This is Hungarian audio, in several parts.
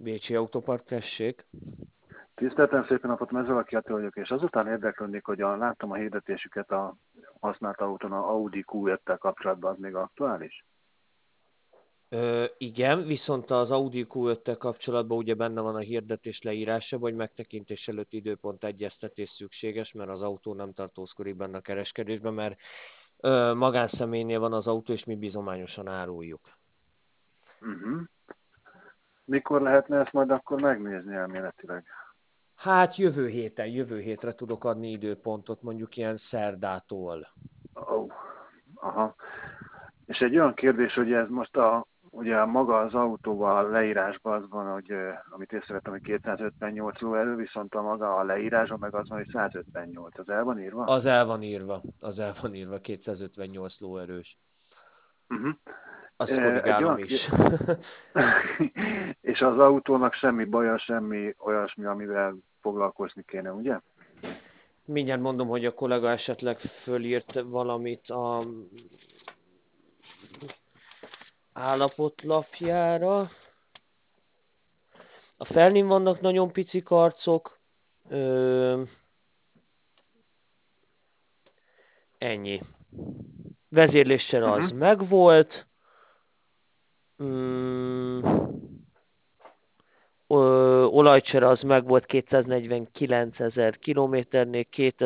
Bécsi Autopark, tessék. Tiszteltem szépen napot, Mezőlaki Attila vagyok, és azután érdeklődnék, hogy láttam a hirdetésüket a használt autón, a Audi Q5-tel kapcsolatban, az még aktuális? Igen, viszont az Audi Q5-tel kapcsolatban ugye benne van a hirdetés leírása, hogy megtekintés előtt időpont egyeztetés szükséges, mert az autó nem tartózkodik benne a kereskedésben, mert magánszemélynél van az autó, és mi bizományosan áruljuk. Uh-huh. Mikor lehetne ezt majd akkor megnézni elméletileg? Hát jövő hétre tudok adni időpontot, mondjuk ilyen szerdától. Oh. Aha. És egy olyan kérdés, hogy ez most ugye maga az autóval a leírásban az van, hogy amit észrevettem, hogy 258 lóerő, viszont a maga a leírásban meg az van, hogy 158. Az el van írva? Az el van írva, 258 lóerős. Uh-huh. Azt Egy korrigálom olyan is. És az autónak semmi baja, semmi olyasmi, amivel foglalkozni kéne, ugye? Mindjárt mondom, hogy a kollega esetleg fölírt valamit a állapotlapjára. A felnén vannak nagyon pici karcok. Ennyi. Vezérléssel az Uh-huh. megvolt. Mm, olajcsere az megvolt 249 ezer kilométernél,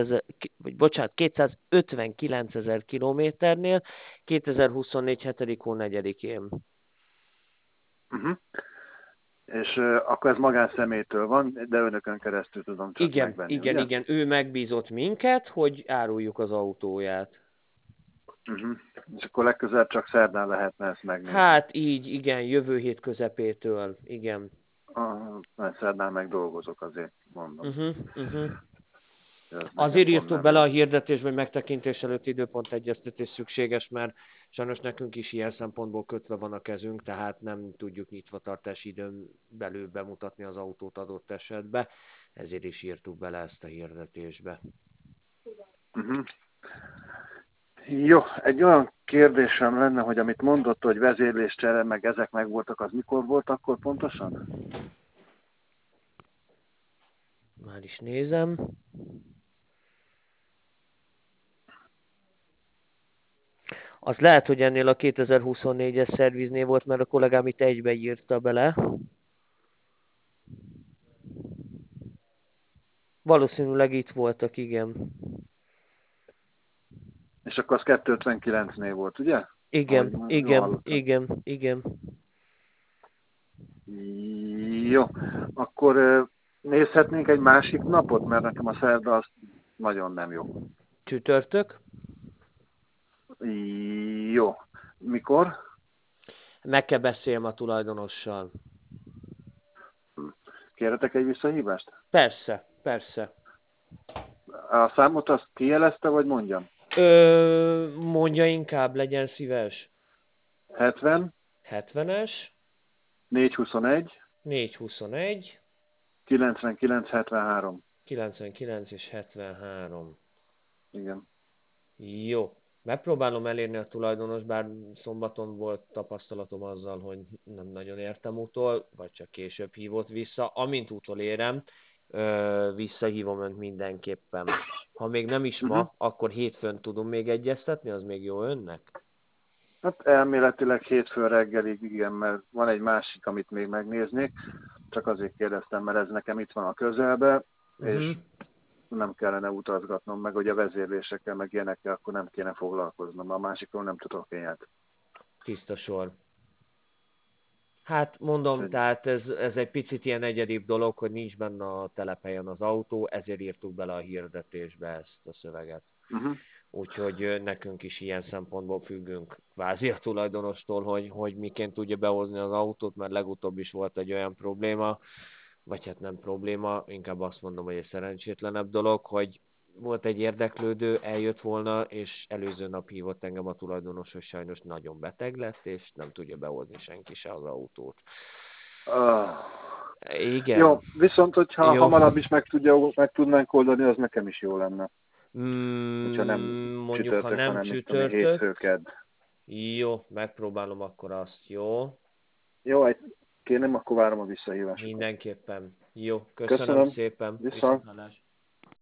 259 ezer kilométernél, 2024. 7. hó 4-én. Uh-huh. És akkor ez magánszemélytől van, de önökön keresztül tudom csak Igen, megvenni, igen, ugye? igen. Ő megbízott minket, hogy áruljuk az autóját. Uh-huh. És akkor legközelebb csak szerdán lehetne ezt megnézni. Hát így, igen, jövő hét közepétől, igen. Mert szerdán meg dolgozok, azért mondom. Uh-huh, uh-huh. Ez nekem Azért pont írtuk nem bele a jó. hirdetésbe, hogy megtekintés előtt időpont egyeztetés szükséges, mert sajnos nekünk is ilyen szempontból kötve van a kezünk, tehát nem tudjuk nyitvatartási időn belül bemutatni az autót adott esetben, ezért is írtuk bele ezt a hirdetésbe. Uh-huh. Jó, egy olyan kérdésem lenne, hogy amit mondott, hogy vezérléscsere, meg ezek meg voltak, az mikor volt akkor pontosan? Már is nézem. Az lehet, hogy ennél a 2024-es szerviznél volt, mert a kollégám itt egybe írta bele. Valószínűleg itt voltak, igen. És akkor az 259-nél volt, ugye? Ahogy Igen, jól igen, hallottam. igen, igen. Jó, akkor nézhetnénk egy másik napot, mert nekem a szerda az nagyon nem jó. Csütörtök. Jó. Mikor? Meg kell beszéljem a tulajdonossal. Kérhetek egy visszahívást? Persze, persze. A számot azt kijelezte, vagy mondjam? Mondja inkább, legyen szíves. 70, 70-es, 421, 421, 99, 73. 99 és 73. Igen. Jó. Megpróbálom elérni a tulajdonos, bár szombaton volt tapasztalatom azzal, hogy nem nagyon értem utol, vagy csak később hívott vissza. Amint utolérem, visszahívom önt mindenképpen. Ha még nem is Uh-huh. ma, akkor hétfőn tudom még egyeztetni, az még jó önnek? Hát elméletileg hétfő reggelig, igen, mert van egy másik, amit még megnéznék. Csak azért kérdeztem, mert ez nekem itt van a közelbe, Uh-huh. és nem kellene utazgatnom, meg hogy a vezérlésekkel, meg ilyenekkel, akkor nem kéne foglalkoznom. A másikról nem tudok ilyet. Tiszta sor. Hát mondom, tehát ez egy picit ilyen egyedibb dolog, hogy nincs benne a telephelyen az autó, ezért írtuk bele a hirdetésbe ezt a szöveget. Uh-huh. Úgyhogy nekünk is ilyen szempontból függünk kvázi a tulajdonostól, hogy miként tudja behozni az autót, mert legutóbb is volt egy olyan probléma, vagy hát nem probléma, inkább azt mondom, hogy egy szerencsétlenebb dolog, hogy volt egy érdeklődő, eljött volna, és előző nap hívott engem a tulajdonos, hogy sajnos nagyon beteg lett, és nem tudja behozni senki se az autót. Uh, Igen. jó, viszont hogyha Jó. hamarabb is meg tudnánk oldani, az nekem is jó lenne. Hogyha nem Mondjuk, ha csütörtök, nem hanem mit tudom én, hétfő, csütörtök. kedd. Jó, megpróbálom akkor azt, jó? Jó, kérném, akkor várom a visszahívásokat. Mindenképpen. Jó, köszönöm Köszönöm, szépen. viszont. Viszonthallásra.